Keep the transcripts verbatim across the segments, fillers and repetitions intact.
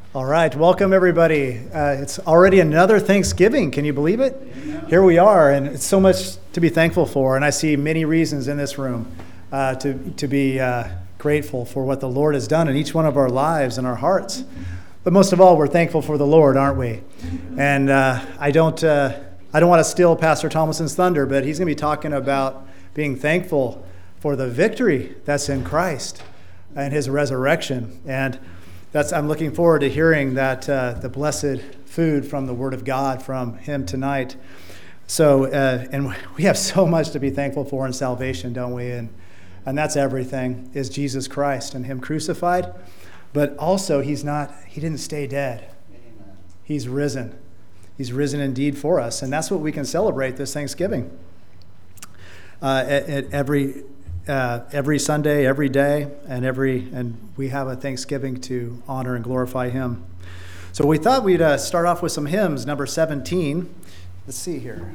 All right, welcome everybody. Uh, it's already another Thanksgiving. Can you believe it? Amen. Here we are, and it's so much to be thankful for. And I see many reasons in this room uh, to to be uh, grateful for what the Lord has done in each one of our lives and our hearts. But most of all, we're thankful for the Lord, aren't we? And uh, I don't uh, I don't want to steal Pastor Thomason's thunder, but he's going to be talking about being thankful for the victory that's in Christ and His resurrection. And That's. I'm looking forward to hearing that uh, the blessed food from the Word of God from him tonight. So, uh, and we have so much to be thankful for in salvation, don't we? And and that's everything, is Jesus Christ and Him crucified. But also, He's not. He didn't stay dead. Amen. He's risen. He's risen indeed for us, and that's what we can celebrate this Thanksgiving. Uh, at, at every. Uh, every Sunday, every day, and every and we have a Thanksgiving to honor and glorify Him. So we thought we'd uh, start off with some hymns. Number seventeen. Let's see here.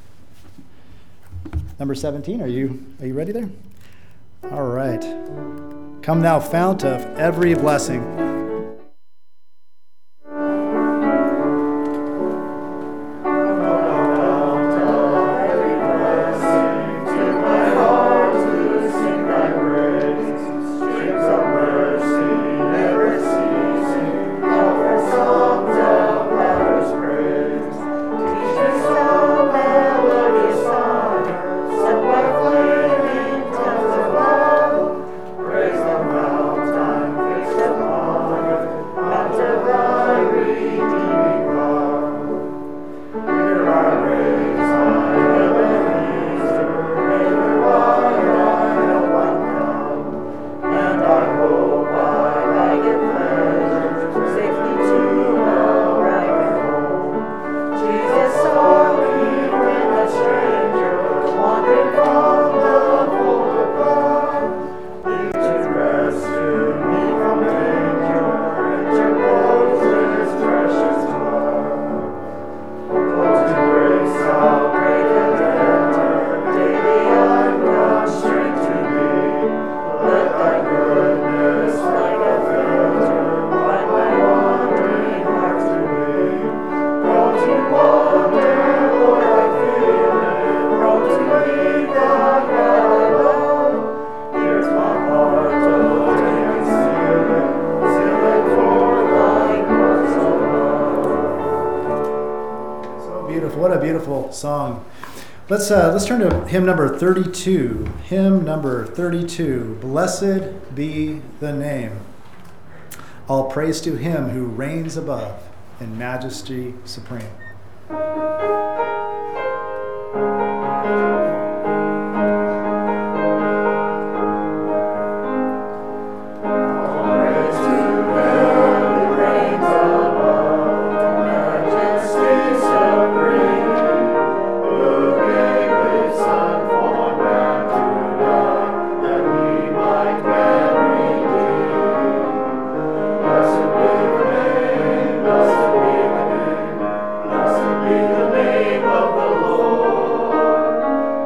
Number seventeen. Are you are you ready there? All right. Come thou fount of every blessing. Song. Let's uh, let's turn to hymn number thirty-two. Hymn number thirty-two. Blessed be the name. All praise to Him who reigns above in majesty supreme. Blessed be the name of the Lord.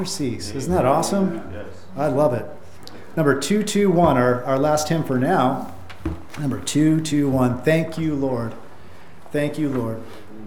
cease. Isn't that awesome? I love it. Number two two one, our, our last hymn for now. Number two two one, Thank You, Lord. Thank you, Lord.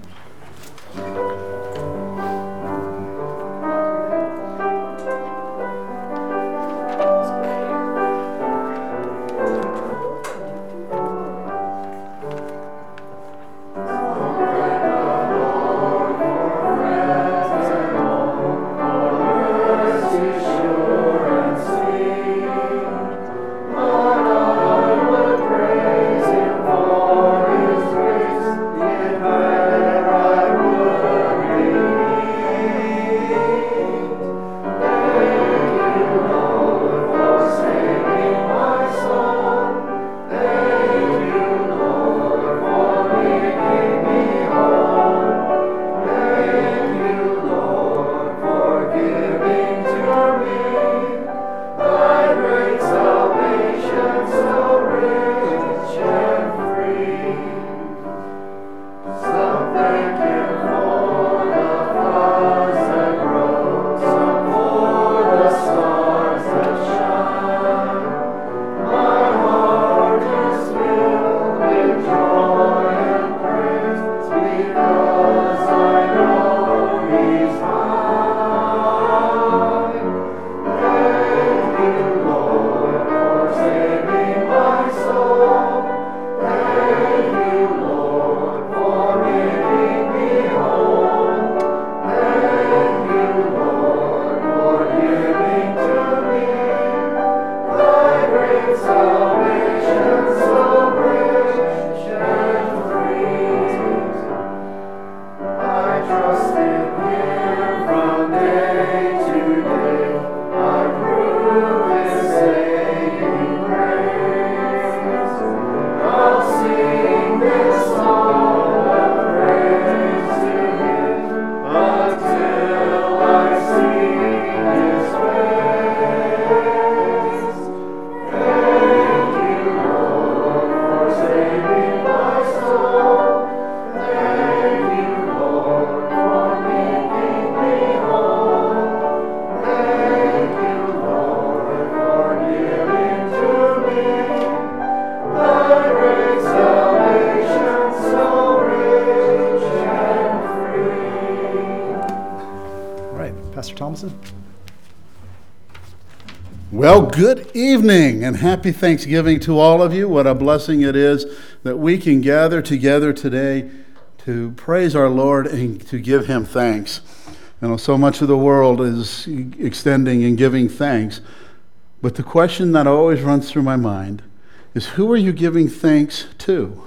Well, good evening and happy Thanksgiving to all of you. What a blessing it is that we can gather together today to praise our Lord and to give him thanks. You know, so much of the world is extending and giving thanks. But the question that always runs through my mind is, who are you giving thanks to?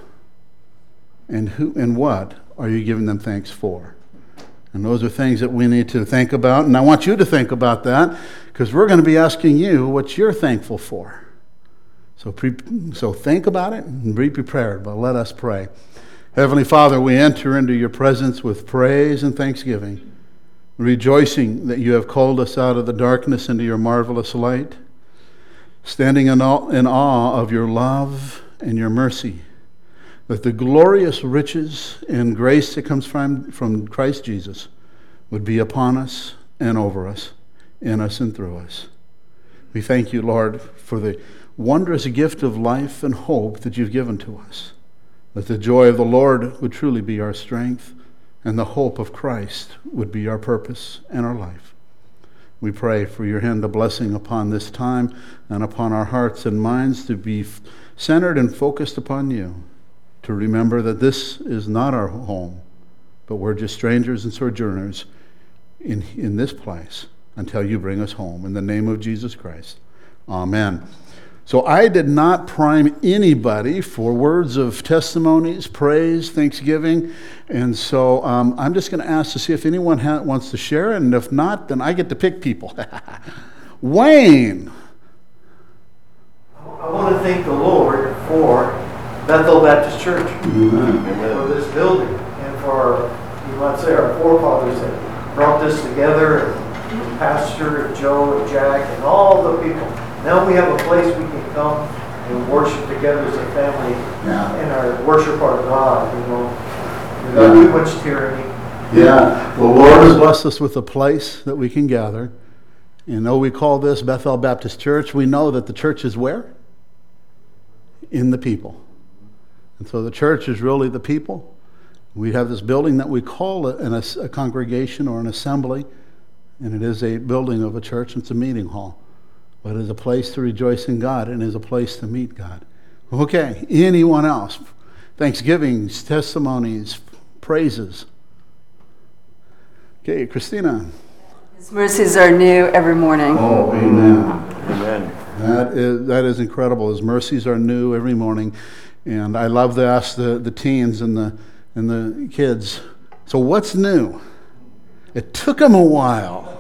And who and what are you giving them thanks for? And those are things that we need to think about. And I want you to think about that, because we're going to be asking you what you're thankful for. So, pre- so think about it and be prepared. But let us pray. Heavenly Father, we enter into your presence with praise and thanksgiving, rejoicing that you have called us out of the darkness into your marvelous light, standing in awe, in awe of your love and your mercy, that the glorious riches and grace that comes from, from Christ Jesus would be upon us and over us, in us and through us. We thank you, Lord, for the wondrous gift of life and hope that you've given to us, that the joy of the Lord would truly be our strength, and the hope of Christ would be our purpose and our life. We pray for your hand of blessing upon this time and upon our hearts and minds to be centered and focused upon you, to remember that this is not our home, but we're just strangers and sojourners in, in this place until you bring us home. In the name of Jesus Christ, amen. So I did not prime anybody for words of testimonies, praise, thanksgiving, and so um, I'm just going to ask to see if anyone ha- wants to share, and if not, then I get to pick people. Wayne. I want to thank the Lord for Bethel Baptist Church, Amen. for this building, and for, you might say, our forefathers that brought this together, and Pastor, and Joe, and Jack, and all the people. Now we have a place we can come and worship together as a family, Yeah. and our worship our God, you know, without Yeah. too much tyranny. Yeah, the Lord has blessed us with a place that we can gather, And though we call this Bethel Baptist Church, we know that the church is where? In the people. And so the church is really the people. We have this building that we call a, a congregation or an assembly, and it is a building of a church. It's a meeting hall. But it is a place to rejoice in God, and it is a place to meet God. Okay, anyone else? Thanksgivings, testimonies, praises. Okay, Christina. His mercies are new every morning. Oh, amen. Amen. That is, that is incredible. His mercies are new every morning. And I love to ask the, the teens and the, and the kids, so what's new? It took them a while.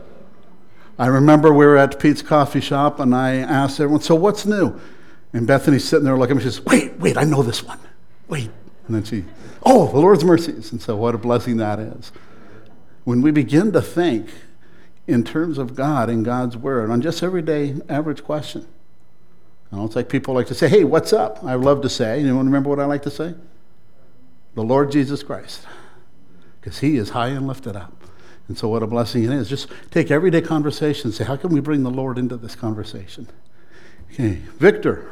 I remember we were at Pete's Coffee Shop, and I asked everyone, so what's new? And Bethany's sitting there looking at me, she says, wait, wait, I know this one. Wait. And then she, oh, the Lord's mercies. And so what a blessing that is. When we begin to think in terms of God and God's Word on just everyday average question. You know, it's like people like to say, hey, what's up? I love to say, anyone remember what I like to say? The Lord Jesus Christ. Because He is high and lifted up. And so what a blessing it is. Just take everyday conversation and say, how can we bring the Lord into this conversation? Okay, Victor.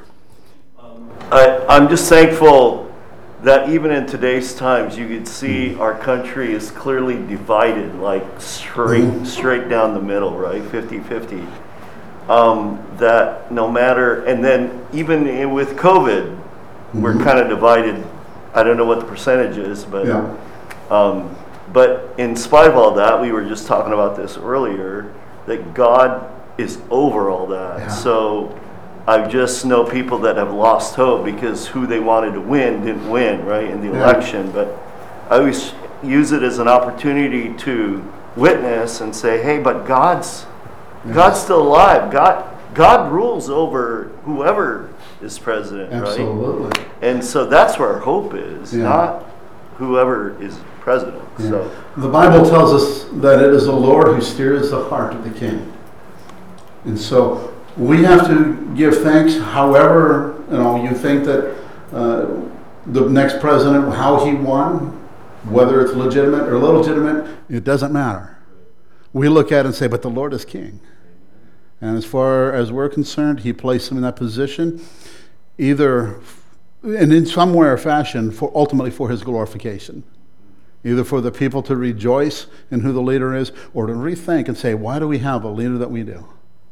I, I'm just thankful that even in today's times, you could see our country is clearly divided, like straight straight down the middle, right? fifty-fifty. Um, that no matter, and then even in, with COVID, mm-hmm. we're kind of divided. I don't know what the percentage is, but yeah. um, but in spite of all that, we were just talking about this earlier, that God is over all that. Yeah. So I just know people that have lost hope because who they wanted to win didn't win, right, in the yeah. election. But I always use it as an opportunity to witness and say, hey, but God's yeah. God's still alive. God God rules over whoever is president, Absolutely. right? And so that's where our hope is, yeah. not whoever is president. Yeah. So the Bible tells us that it is the Lord who steers the heart of the king. And so we have to give thanks however, you know, you think that uh, the next president, how he won, whether it's legitimate or illegitimate, it doesn't matter. We look at it and say, but the Lord is king. And as far as we're concerned, He placed him in that position, either, and in some way or fashion, for ultimately for His glorification. Either for the people to rejoice in who the leader is, or to rethink and say, why do we have a leader that we do?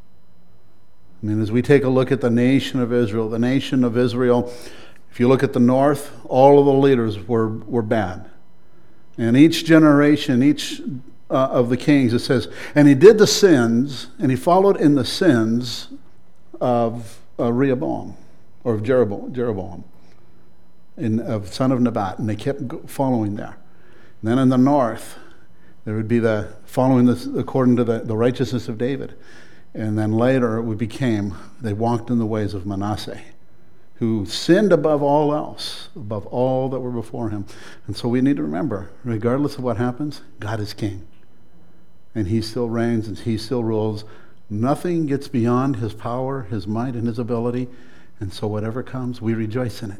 I mean, as we take a look at the nation of Israel, the nation of Israel, if you look at the north, all of the leaders were, were bad. And each generation, each uh, of the kings, it says, and he did the sins, and he followed in the sins of uh, Rehoboam, or of Jeroboam, Jeroboam in, of son of Nebat, and they kept following there. And then in the north, there would be the following this according to the, the righteousness of David. And then later it became, they walked in the ways of Manasseh, who sinned above all else, above all that were before him. And so we need to remember, regardless of what happens, God is king. And He still reigns and He still rules. Nothing gets beyond His power, His might, and His ability. And so whatever comes, we rejoice in it.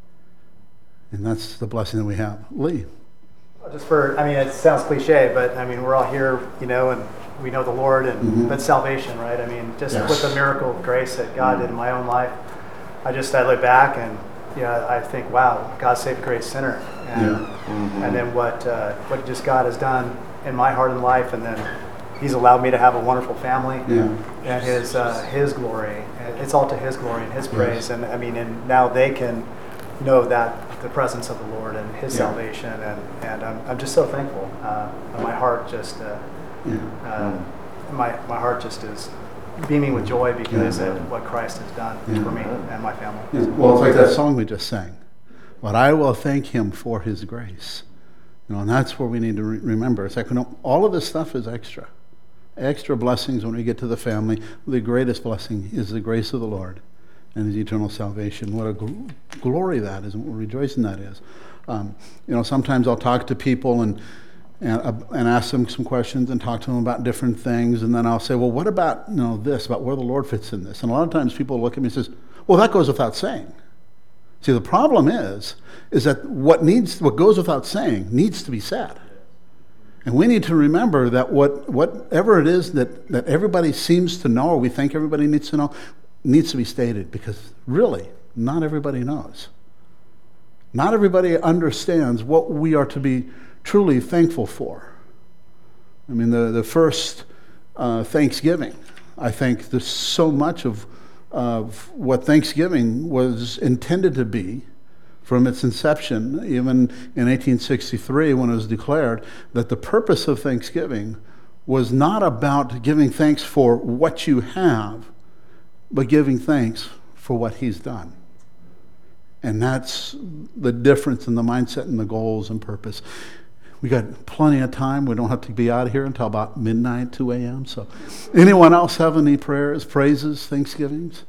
And that's the blessing that we have. Lee. Just for, I mean, it sounds cliche, but I mean, we're all here, you know, and we know the Lord, and mm-hmm. but salvation, right? I mean, just yes. with the miracle of grace that God mm-hmm. did in my own life, I just, I look back and, you know, I think, wow, God saved a great sinner. And, yeah. mm-hmm. and then what, uh, what just God has done in my heart and life, and then He's allowed me to have a wonderful family, yeah. and His, uh, His glory. It's all to His glory and His yes. praise. And I mean, and now they can know that the presence of the Lord and His yeah. salvation, and, and I'm, I'm just so thankful. Uh, and my heart just, uh, Yeah. uh, my my heart just is beaming with joy because yeah. of what Christ has done yeah. for me and my family. Yeah. Well, it's like that song we just sang. But I will thank Him for His grace. You know, and that's where we need to re- remember. It's like, you know, all of this stuff is extra. Extra blessings when we get to the family. The greatest blessing is the grace of the Lord and His eternal salvation. What a gl- glory that is, and what rejoicing that is. Um, you know, sometimes I'll talk to people and and, uh, and ask them some questions and talk to them about different things, and then I'll say, well, what about, you know, this, about where the Lord fits in this? And a lot of times people look at me and says, well, that goes without saying. See, the problem is, is that what needs, what goes without saying needs to be said. And we need to remember that what, whatever it is that, that everybody seems to know, or we think everybody needs to know, needs to be stated, because really, not everybody knows. Not everybody understands what we are to be truly thankful for. I mean, the, the first uh, Thanksgiving, I think there's so much of, of what Thanksgiving was intended to be from its inception, even in eighteen sixty-three when it was declared, that the purpose of Thanksgiving was not about giving thanks for what you have, but giving thanks for what he's done. And that's the difference in the mindset and the goals and purpose. We got plenty of time. We don't have to be out of here until about midnight, two a.m. So anyone else have any prayers, praises, Thanksgivings?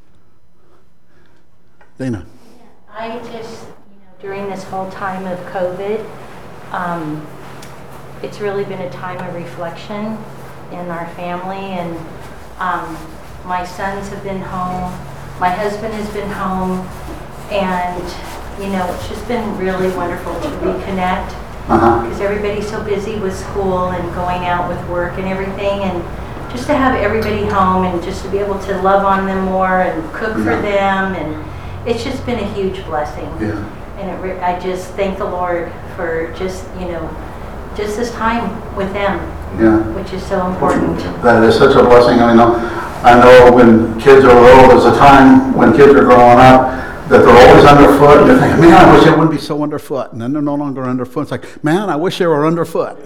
Dana. I just, you know, during this whole time of COVID, um, it's really been a time of reflection in our family, and um, my sons have been home, my husband has been home, and, you know, it's just been really wonderful to reconnect, because everybody's so busy with school and going out with work and everything, and just to have everybody home and just to be able to love on them more and cook for them, and it's just been a huge blessing. Yeah. And it re- I just thank the Lord for just, you know, just this time with them, Yeah. which is so important. That is such a blessing. I know, I know when kids are little, there's a time when kids are growing up that they're always underfoot, and you're thinking, man, I wish they wouldn't be so underfoot. And then they're no longer underfoot. It's like, man, I wish they were underfoot.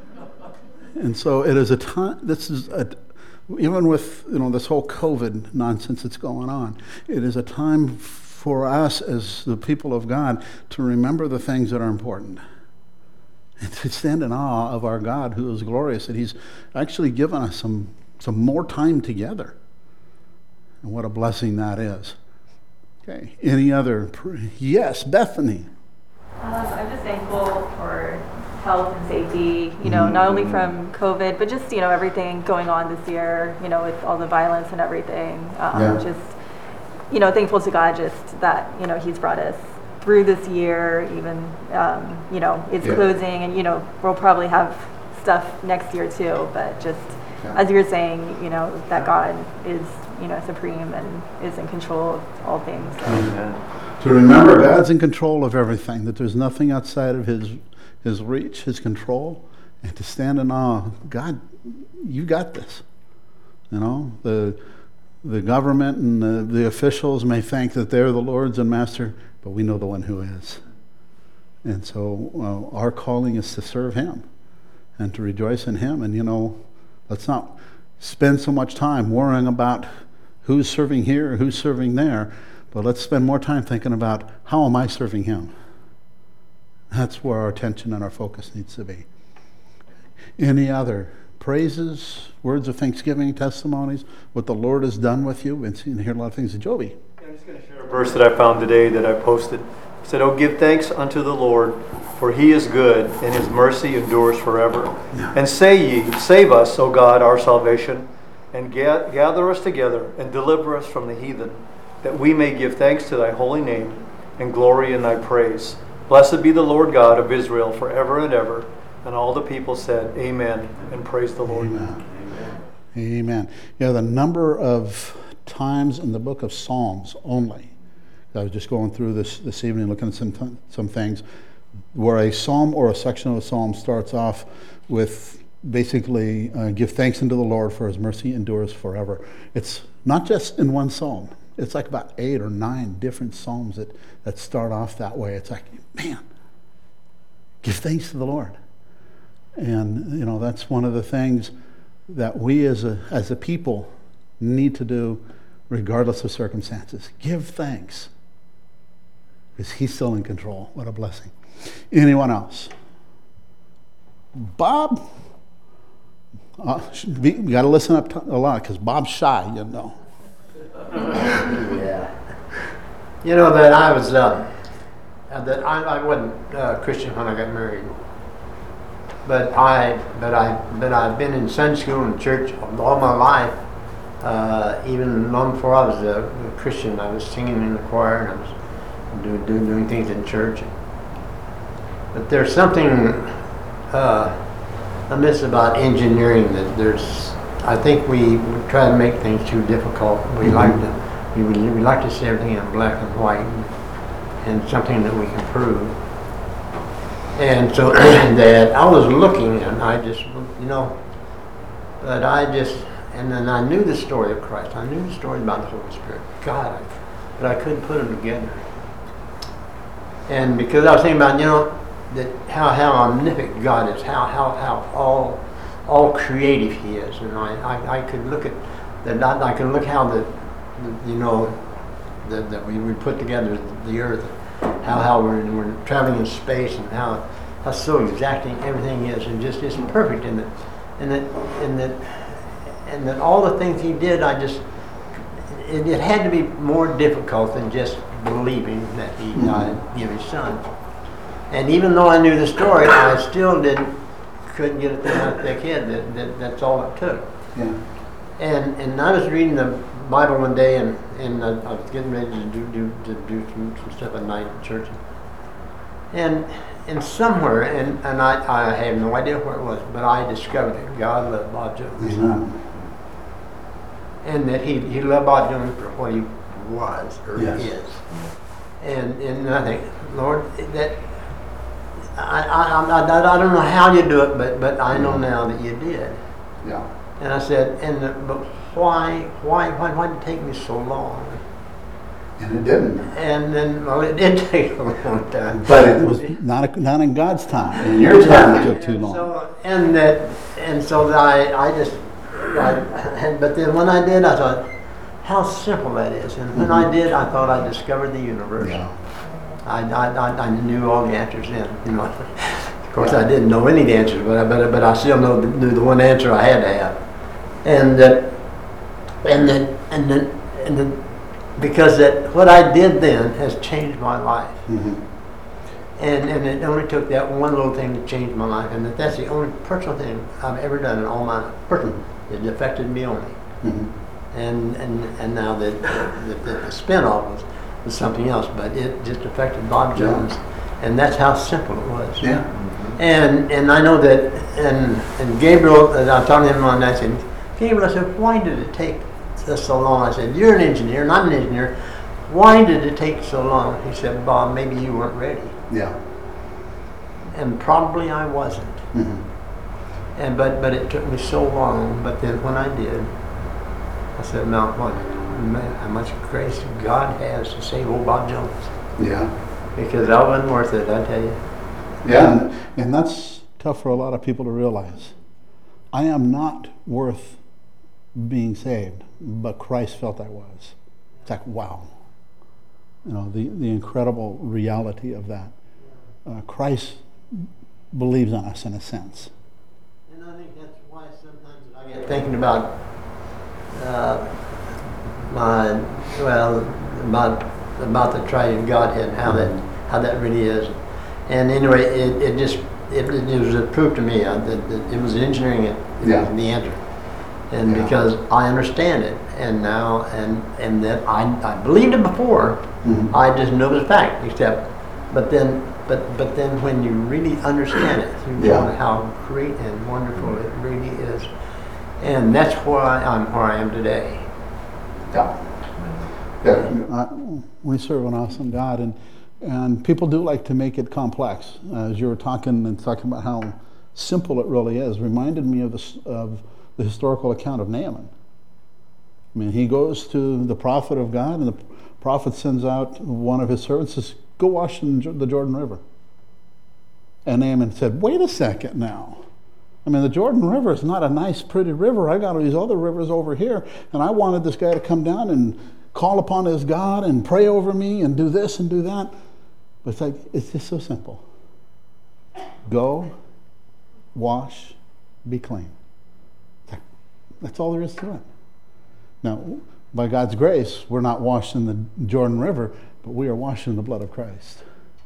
And so it is a time, this is, a, even with, you know, this whole COVID nonsense that's going on, it is a time for us as the people of God to remember the things that are important. And to stand in awe of our God who is glorious, that he's actually given us some, some more time together. And what a blessing that is. Okay, any other? Yes, Bethany. Um, I'm just thankful for health and safety, you know, not only from COVID, but just, you know, everything going on this year, you know, with all the violence and everything. Um, Yeah. Just, you know, thankful to God just that, you know, he's brought us through this year, even, um, you know, it's Yeah. closing, and, you know, we'll probably have stuff next year too, but just, Yeah. as you were saying, you know, that God is, you know, supreme and is in control of all things. So. Amen. To remember God's in control of everything, that there's nothing outside of his his reach, his control, and to stand in awe. God, you got this. You know, the the government and the, the officials may think that they're the lords and master, but we know the one who is. And so uh, our calling is to serve him and to rejoice in him. And, you know, let's not spend so much time worrying about who's serving here, who's serving there, but let's spend more time thinking about how am I serving him? That's where our attention and our focus needs to be. Any other praises, words of thanksgiving, testimonies, what the Lord has done with you? We've seen and heard a lot of things. Joby. I'm just going to share a verse that I found today that I posted. It said, "Oh, give thanks unto the Lord, for he is good, and his mercy endures forever. Yeah. And say ye, save us, O God, our salvation, and ga- gather us together, and deliver us from the heathen, that we may give thanks to thy holy name, and glory in thy praise. Blessed be the Lord God of Israel forever and ever." And all the people said, Amen, and praise the Lord. Amen. Amen. Yeah, the number of times in the book of Psalms only. I was just going through this this evening, looking at some some things, where a psalm or a section of a psalm starts off with basically, uh, give thanks unto the Lord, for his mercy endures forever. It's not just in one psalm. It's like about eight or nine different psalms that, that start off that way. It's like, man, give thanks to the Lord. And, you know, that's one of the things that we as a as a people need to do regardless of circumstances. Give thanks. Because he's still in control. What a blessing. Anyone else? Bob? Uh, we got to listen up a lot because Bob's shy, you know. Yeah. You know that I was, uh, that I, I wasn't uh, Christian when I got married. But I, but I, but I've been in Sunday school and church all my life. Uh, even long before I was a, a Christian, I was singing in the choir and I was doing doing, doing things in church. But there's something uh, I miss about engineering that there's, I think we, we try to make things too difficult. We Mm-hmm. like to, we, we like to see everything in black and white and, and something that we can prove. And so that I was looking and I just, you know, but I just, and then I knew the story of Christ. I knew the story about the Holy Spirit. God, I, but I couldn't put them together. And because I was thinking about, you know, that how, how omnipotent God is, how how, how all all creative He is, and I, I, I could look at that. I, I can look how the, the you know, the, that we, we put together the earth, how how we're, we're traveling in space, and how how so exacting everything is, and just is perfect in it, and that and that and that all the things He did, I just it, it had to be more difficult than just believing that He died, give His Son. And even though I knew the story, I still didn't, couldn't get it through my thick head that, that that's all it took. Yeah. And and I was reading the Bible one day, and, and I, I was getting ready to do do to do some, some stuff at night at church. And and somewhere, and, and I, I have no idea where it was, but I discovered that God loved Bob Jones. Amen. And that he, he loved Bob Jones for what he was or Yes. is. And and I think, Lord, that I, I, I, I don't know how you do it, but, but I know now that you did. Yeah. And I said, and the, but why, why, why, why did it take me so long? And it didn't. And then, well, it did take a long time. But it was not, not in God's time. In your time, it took too long. So, and that, and so that I, I just, I, and, but then when I did, I thought, how simple that is. And when I did, I thought I discovered the universe. Yeah. I, I, I, I knew all the answers then, you know. Of course, I didn't know any of the answers, but I, but, but I still know, knew the one answer I had to have. And that, and then, and then, and then, because that what I did then has changed my life. Mm-hmm. And and it only took that one little thing to change my life, and that that's the only personal thing I've ever done in all my life. Personal, it affected me only. Mm-hmm. And and and now that the, the, the spinoff was, was something else, but it just affected Bob Jones, yeah. And that's how simple it was. Yeah. And and I know that, and and Gabriel, and I told him one night, I said, Gabriel, I said, why did it take us so long? I said, you're an engineer, and I'm an engineer. Why did it take so long? He said, Bob, maybe you weren't ready. Yeah. And probably I wasn't. Mm-hmm. And but but it took me so long. But then when I did, I said, "No, what? Man, how much grace God has to save old Bob Jones." Yeah. Because that wasn't worth it, I tell you. Yeah, and, and that's tough for a lot of people to realize. I am not worth being saved, but Christ felt I was. It's like, wow. You know, the, the incredible reality of that. Uh, Christ believes in us in a sense. And I think that's why sometimes I get thinking about uh, my, well, about about the triune Godhead and how that how that really is. And anyway, it, it just it, it was a proof to me uh, that, that it was engineering it, it Yeah. was the answer. And Yeah. because I understand it, and now, and and that I, I believed it before, Mhm. I just know it's a fact. Except, but then, but but then when you really understand it, you Yeah. know how great and wonderful it really is, and that's why I'm where I am today. Yeah. Yeah. Uh, we serve an awesome God, and and people do like to make it complex. Uh, as you were talking and talking about how simple it really is, reminded me of the s- of the historical account of Naaman. I mean, he goes to the prophet of God, and the prophet sends out one of his servants, says, "Go wash in the Jordan River." And Naaman said, "Wait a second now. I mean, the Jordan River is not a nice, pretty river. I got all these other rivers over here, and I wanted this guy to come down and call upon his God and pray over me and do this and do that." But it's like, it's just so simple. Go, wash, be clean. That's all there is to it. Now, by God's grace, we're not washed in the Jordan River, but we are washed in the blood of Christ.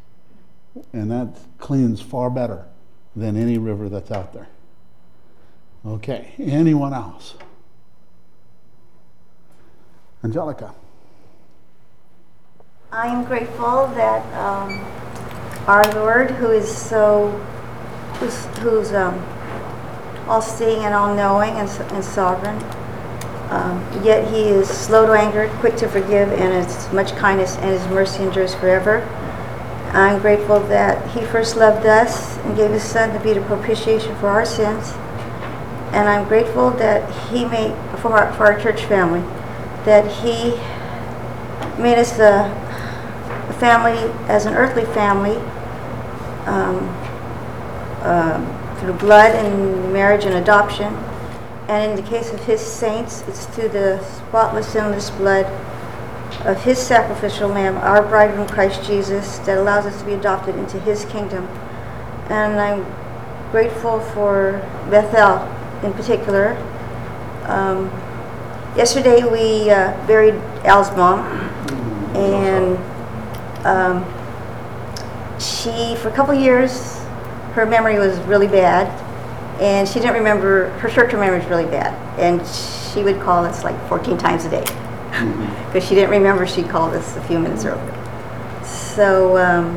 And that cleans far better than any river that's out there. Okay, anyone else? Angelica. I am grateful that um, our Lord, who is so, who's, who's um, all-seeing and all-knowing and, and sovereign. Um, yet he is slow to anger, quick to forgive, and has much kindness, and his mercy endures forever. I'm grateful that he first loved us and gave his son to be the propitiation for our sins. And I'm grateful that he made, for our, for our church family, that he made us a, a family, as an earthly family, um, uh, through blood and marriage and adoption. And in the case of his saints, it's through the spotless, sinless blood of his sacrificial lamb, our bridegroom Christ Jesus, that allows us to be adopted into his kingdom. And I'm grateful for Bethel in particular. Um, yesterday we uh, buried Al's mom, and um, she, for a couple of years, her memory was really bad, and she didn't remember, her short-term memory was really bad, and she would call us like fourteen times a day, because she didn't remember she called us a few minutes earlier. So, um,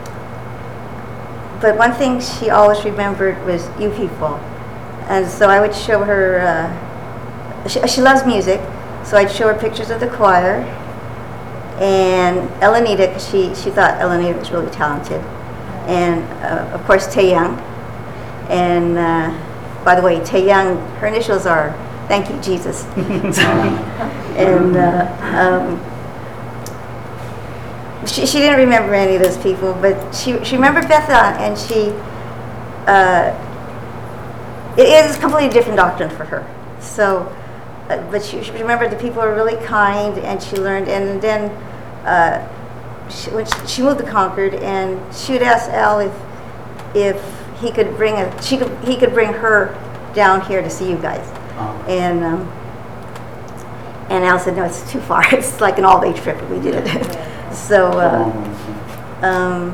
but one thing she always remembered was you people. And so I would show her, uh, she, she loves music, so I'd show her pictures of the choir, and Elenita, because she, she thought Elenita was really talented, and uh, of course Tae Young. And uh, by the way, Tae Young, her initials are Thank You, Jesus. And uh, um, she, she didn't remember any of those people, but she, she remembered Bethel, and she, uh, it is a completely different doctrine for her. So, uh, but she, she remembered the people were really kind, and she learned, and then uh, she, when she, she moved to Concord, and she would ask Al if, if he could bring a, she could, he could bring her down here to see you guys. And um, and Al said, no, it's too far. It's like an all-day trip if we did it. So uh, um,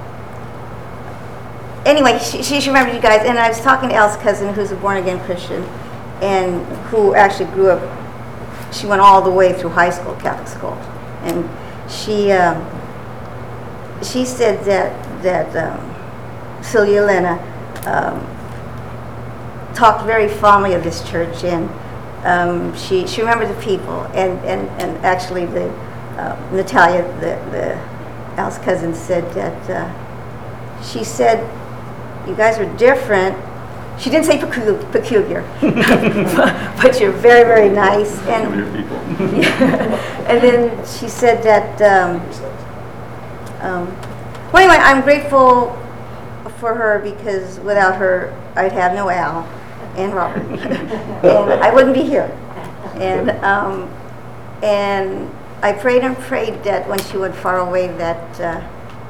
anyway, she, she remembered you guys. And I was talking to Al's cousin, who's a born-again Christian, and who actually grew up, she went all the way through high school, Catholic school. And she um, she said that, that um, Celia Elena um, talked very fondly of this church, and um, she she remembered the people, and and, and actually the uh, Natalia, the, the Al's cousin, said that uh, she said you guys are different. She didn't say peculiar, peculiar. But you're very very nice, and yeah. And then she said that. Um, um, well, anyway, I'm grateful for her, because without her, I'd have no Al and Robert, and I wouldn't be here. And um, and I prayed and prayed that when she went far away, that uh,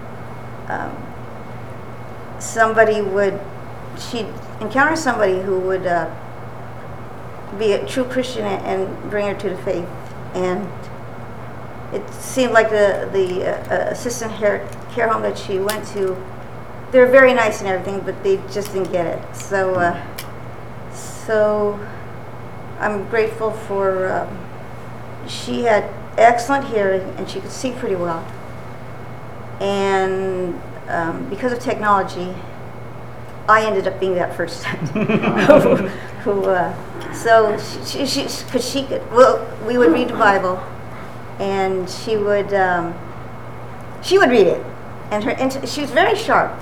um, somebody would, she'd encounter somebody who would uh, be a true Christian and bring her to the faith. And it seemed like the the uh, assistant care, care home that she went to, they're very nice and everything, but they just didn't get it. So, uh, so I'm grateful for. Um, she had excellent hearing, and she could see pretty well. And um, because of technology, I ended up being that person. who, who uh, so she, she, because she could. Well, we would read the Bible, and she would. Um, she would read it, and her. And she was very sharp.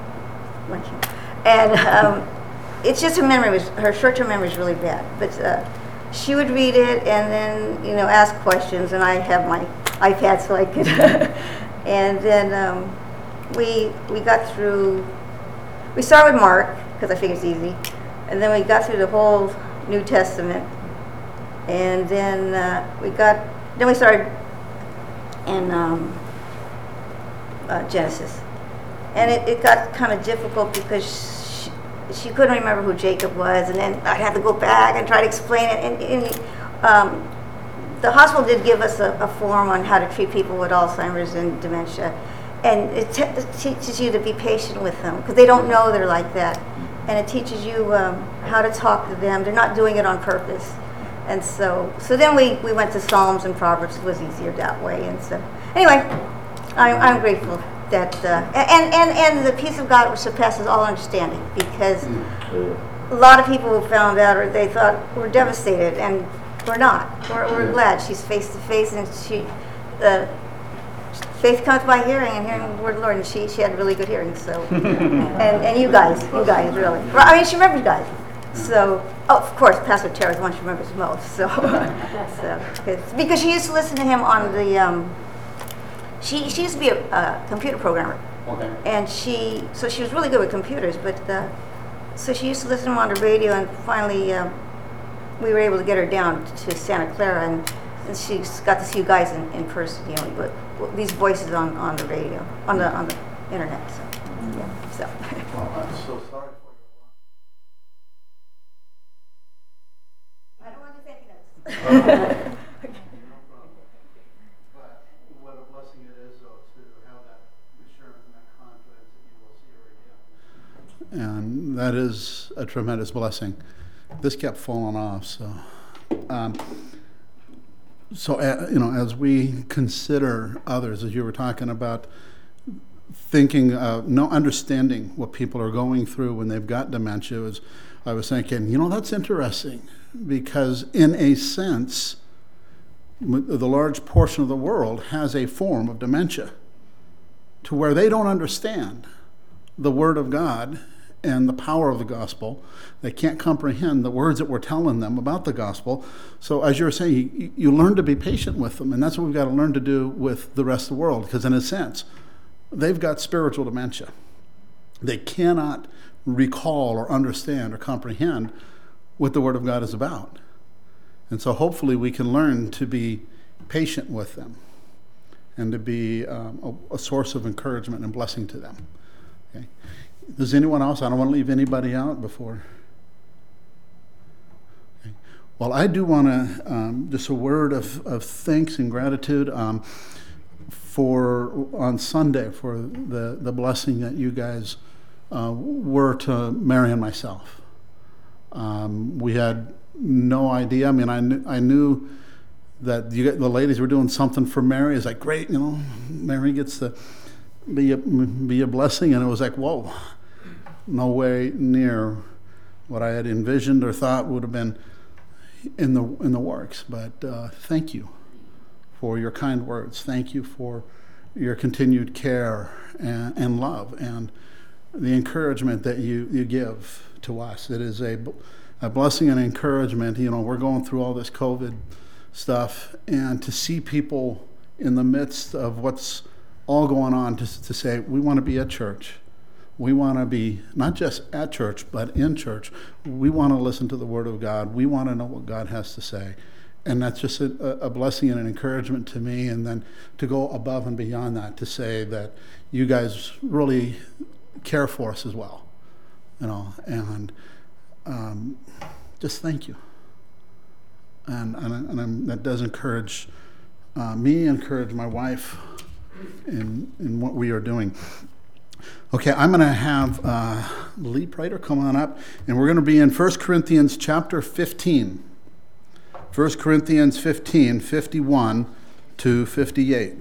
And um, it's just her memory was, her short-term memory is really bad. But uh, she would read it and then, you know, ask questions, and I have my iPad so I could. And then um, we we got through. We started with Mark because I figured it's easy, and then we got through the whole New Testament, and then uh, we got. Then we started in um, uh, Genesis. And it, it got kind of difficult because she, she couldn't remember who Jacob was, and then I'd have to go back and try to explain it. And, and um, the hospital did give us a, a form on how to treat people with Alzheimer's and dementia, and it, te- it teaches you to be patient with them because they don't know they're like that, and it teaches you um, how to talk to them. They're not doing it on purpose, and so so then we, we went to Psalms and Proverbs. It was easier that way, and so anyway, I'm I'm grateful. That uh, and, and and the peace of God which surpasses all understanding, because a lot of people who found out, or they thought were devastated, and we're not. We're, we're glad she's face to face, and she, the faith comes by hearing, and hearing the word of the Lord, and she, she had really good hearing. So, and and you guys, you guys really. Well, I mean, she remembers you guys. So, oh, of course, Pastor Tara is the one she remembers most. So, so it's, because she used to listen to him on the. Um, she she used to be a, a computer programmer. Okay. And she, so she was really good with computers, but uh, so she used to listen to him on the radio, and finally um, we were able to get her down to Santa Clara, and, and she got to see you guys in, in person, you know, but but these voices on, on the radio, on the on the internet. So, yeah. So. Well, I'm so sorry for I don't want to do anything else. But what a blessing it is, though, to have that assurance and that confidence that you will see her again. And that is a tremendous blessing. This kept falling off, so. Um, so, uh, you know, as we consider others, as you were talking about, thinking, uh, no understanding what people are going through when they've got dementia, was, I was thinking, you know, that's interesting, because in a sense, the large portion of the world has a form of dementia to where they don't understand the Word of God and the power of the gospel. They can't comprehend the words that we're telling them about the gospel. So as you're saying, you, you learn to be patient with them, and that's what we've got to learn to do with the rest of the world, because in a sense, they've got spiritual dementia. They cannot recall or understand or comprehend what the Word of God is about. And so hopefully we can learn to be patient with them and to be um, a, a source of encouragement and blessing to them. Okay. Does anyone else? I don't want to leave anybody out before. Okay. Well, I do want to, um, just a word of, of thanks and gratitude um, for on Sunday for the, the blessing that you guys uh, were to Mary and myself. Um, we had no idea. I mean, I knew, I knew that you, the ladies were doing something for Mary. It's like, great, you know, Mary gets to be a, be a blessing. And it was like, whoa, no way near what I had envisioned or thought would have been in the in the works. But uh, thank you for your kind words. Thank you for your continued care and, and love and the encouragement that you, you give to us. It is a, a blessing and encouragement. You know, we're going through all this COVID stuff, and to see people in the midst of what's all going on, to, to say, we want to be at church. We want to be not just at church, but in church. We want to listen to the Word of God. We want to know what God has to say. And that's just a, a blessing and an encouragement to me. And then to go above and beyond that, to say that you guys really care for us as well. You know, and um, just thank you. And, and, and I'm, that does encourage uh, me, encourage my wife in, in what we are doing. Okay, I'm going to have uh, Lee Prater come on up, and we're going to be in First Corinthians chapter fifteen. First Corinthians fifteen, fifty-one to fifty-eight.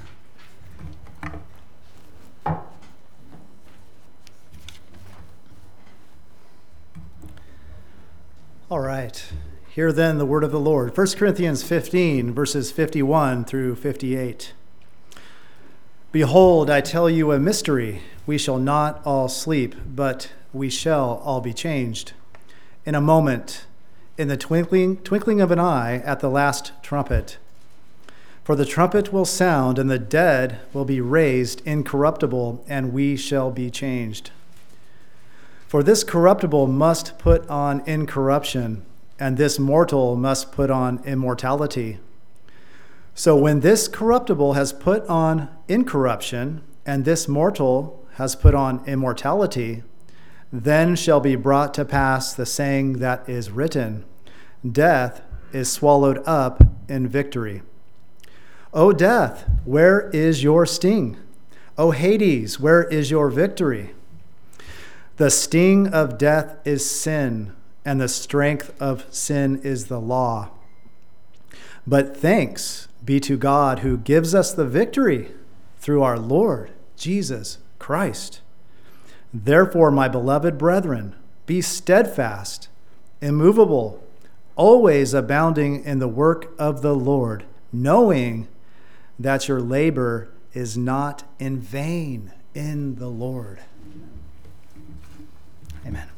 All right. Hear then the word of the Lord. First Corinthians fifteen, verses fifty-one through fifty-eight. Behold, I tell you a mystery. We shall not all sleep, but we shall all be changed. In a moment, in the twinkling, twinkling of an eye, at the last trumpet. For the trumpet will sound, and the dead will be raised incorruptible, and we shall be changed. For this corruptible must put on incorruption, and this mortal must put on immortality. So when this corruptible has put on incorruption, and this mortal has put on immortality, then shall be brought to pass the saying that is written, death is swallowed up in victory. O death, where is your sting? O Hades, where is your victory? The sting of death is sin, and the strength of sin is the law. But thanks be to God who gives us the victory through our Lord Jesus Christ. Therefore, my beloved brethren, Be steadfast, immovable, always abounding in the work of the Lord, knowing that your labor is not in vain in the Lord. Amen.